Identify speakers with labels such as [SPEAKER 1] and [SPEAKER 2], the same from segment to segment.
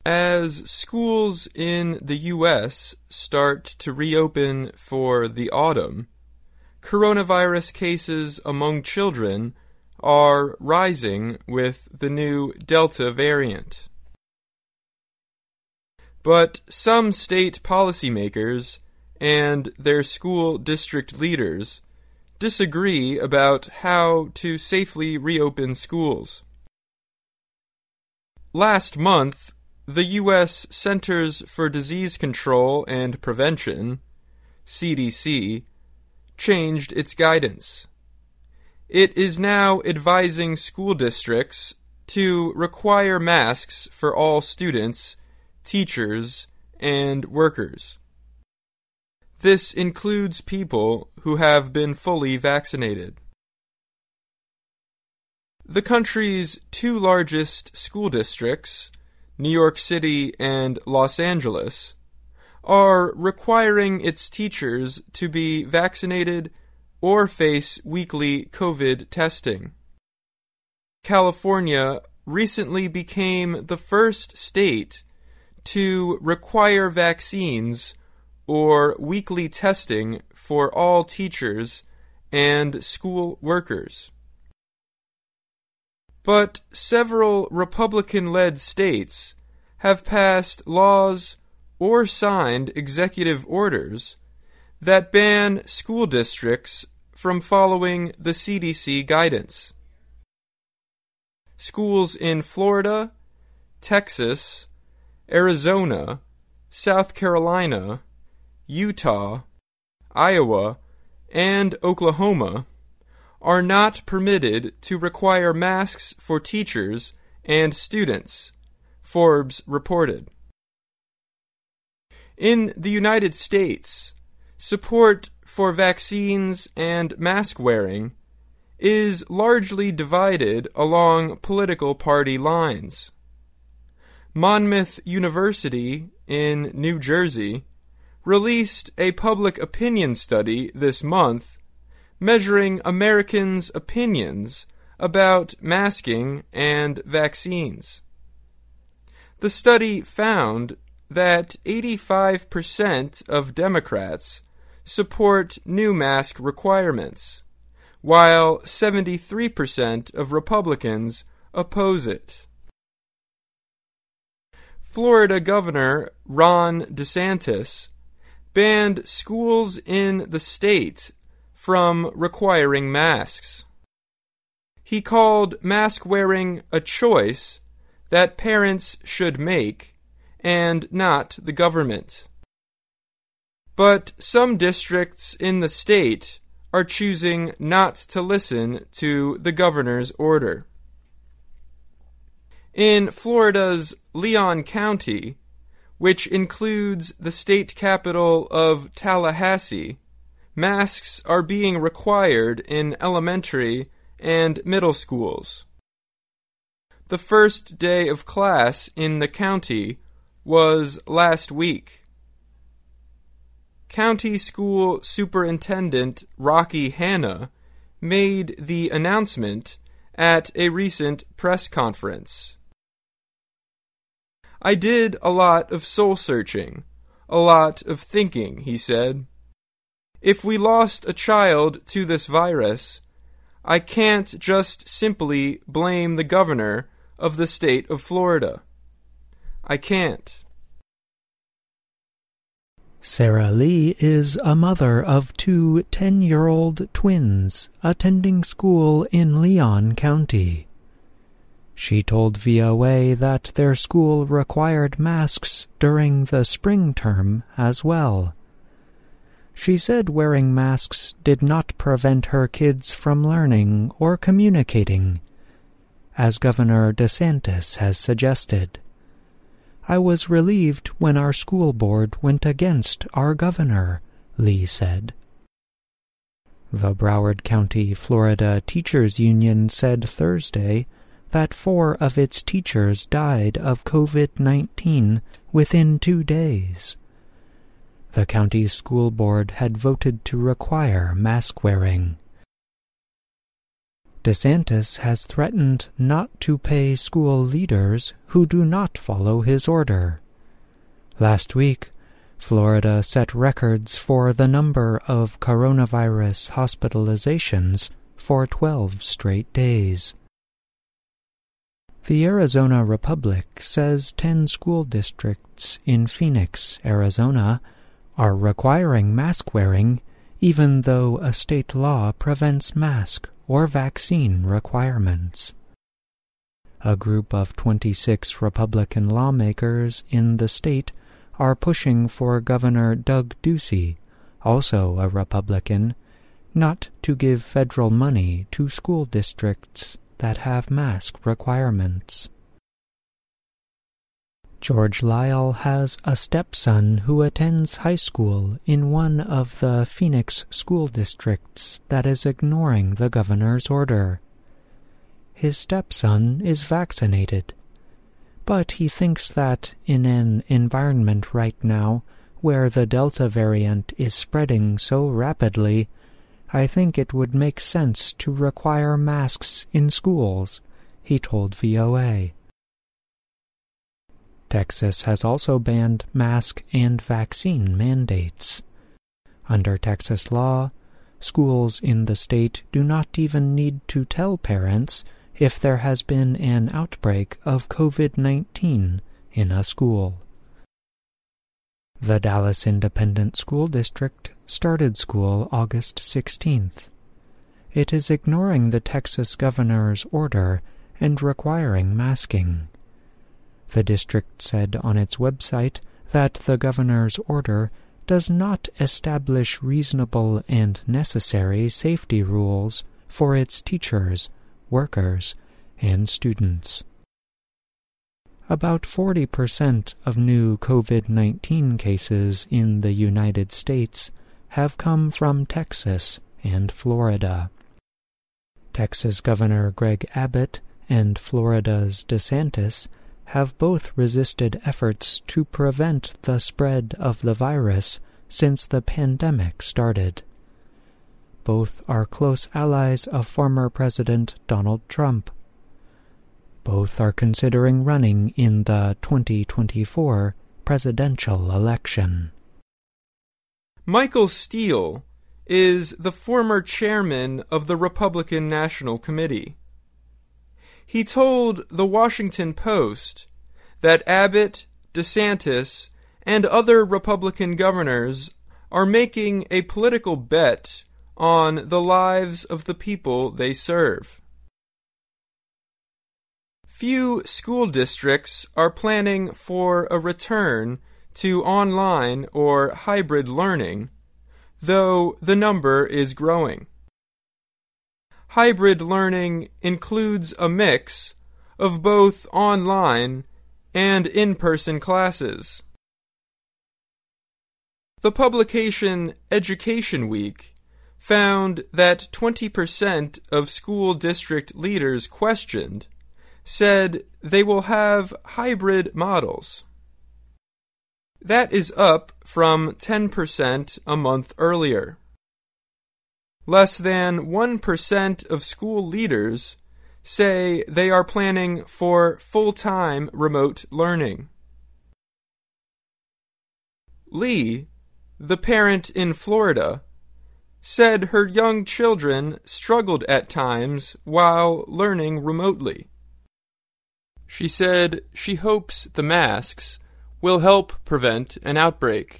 [SPEAKER 1] As schools in the U.S. start to reopen for the autumn, coronavirus cases among children are rising with the new Delta variant. But some state policymakers and their school district leaders disagree about how to safely reopen schools. Last month, the U.S. Centers for Disease Control and Prevention, CDC, changed its guidance. It is now advising school districts to require masks for all students, teachers, and workers. This includes people who have been fully vaccinated. The country's two largest school districts, New York City and Los Angeles, are requiring its teachers to be vaccinated or face weekly COVID testing. California recently became the first state to require vaccines or weekly testing for all teachers and school workers. But several Republican-led states have passed laws or signed executive orders that ban school districts from following the CDC guidance. Schools in Florida, Texas, Arizona, South Carolina, Utah, Iowa, and Oklahoma are not permitted to require masks for teachers and students, Forbes reported. In the United States, support for vaccines and mask wearing is largely divided along political party lines. Monmouth University in New Jersey released a public opinion study this month measuring Americans' opinions about masking and vaccines. The study found that 85% of Democrats support new mask requirements, while 73% of Republicans oppose it. Florida Governor Ron DeSantis banned schools in the state from requiring masks. He called mask wearing a choice that parents should make and not the government. But some districts in the state are choosing not to listen to the governor's order. In Florida's Leon County, which includes the state capital of Tallahassee, masks are being required in elementary and middle schools. The first day of class in the county was last week. County School Superintendent Rocky Hanna made the announcement at a recent press conference. "I did a lot of soul-searching, a lot of thinking," he said. "If we lost a child to this virus, I can't just simply blame the governor of the state of Florida. I can't."
[SPEAKER 2] Sarah Lee is a mother of two 10-year-old twins attending school in Leon County. She told VOA that their school required masks during the spring term as well. She said wearing masks did not prevent her kids from learning or communicating, as Governor DeSantis has suggested. "I was relieved when our school board went against our governor," Lee said. The Broward County, Florida Teachers Union said Thursday that 4 of its teachers died of COVID-19 within 2 days. The county school board had voted to require mask wearing. DeSantis has threatened not to pay school leaders who do not follow his order. Last week, Florida set records for the number of coronavirus hospitalizations for 12 straight days. The Arizona Republic says 10 school districts in Phoenix, Arizona, are requiring mask wearing even though a state law prevents mask or vaccine requirements. A group of 26 Republican lawmakers in the state are pushing for Governor Doug Ducey, also a Republican, not to give federal money to school districts that have mask requirements. George Lyle has a stepson who attends high school in one of the Phoenix school districts that is ignoring the governor's order. His stepson is vaccinated, but he thinks that in an environment right now where the Delta variant is spreading so rapidly, I think it would make sense to require masks in schools, he told VOA. Texas has also banned mask and vaccine mandates. Under Texas law, schools in the state do not even need to tell parents if there has been an outbreak of COVID-19 in a school. The Dallas Independent School District started school August 16th. It is ignoring the Texas governor's order and requiring masking. The district said on its website that the governor's order does not establish reasonable and necessary safety rules for its teachers, workers, and students. About 40% of new COVID-19 cases in the United States have come from Texas and Florida. Texas Governor Greg Abbott and Florida's DeSantis have both resisted efforts to prevent the spread of the virus since the pandemic started. Both are close allies of former President Donald Trump. Both are considering running in the 2024 presidential election.
[SPEAKER 1] Michael Steele is the former chairman of the Republican National Committee. He told the Washington Post that Abbott, DeSantis, and other Republican governors are making a political bet on the lives of the people they serve. Few school districts are planning for a return to online or hybrid learning, though the number is growing. Hybrid learning includes a mix of both online and in-person classes. The publication Education Week found that 20% of school district leaders questioned said they will have hybrid models. That is up from 10% a month earlier. Less than 1% of school leaders say they are planning for full-time remote learning. Lee, the parent in Florida, said her young children struggled at times while learning remotely. She said she hopes the masks will help prevent an outbreak.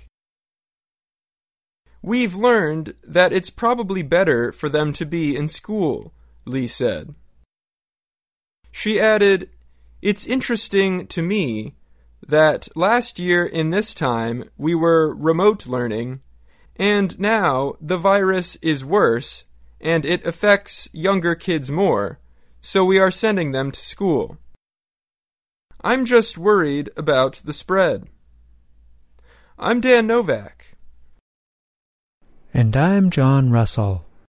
[SPEAKER 1] "We've learned that it's probably better for them to be in school," Lee said. She added, "It's interesting to me that last year in this time we were remote learning, and now the virus is worse and it affects younger kids more, so we are sending them to school. I'm just worried about the spread." I'm Dan Novak.
[SPEAKER 2] And I'm John Russell.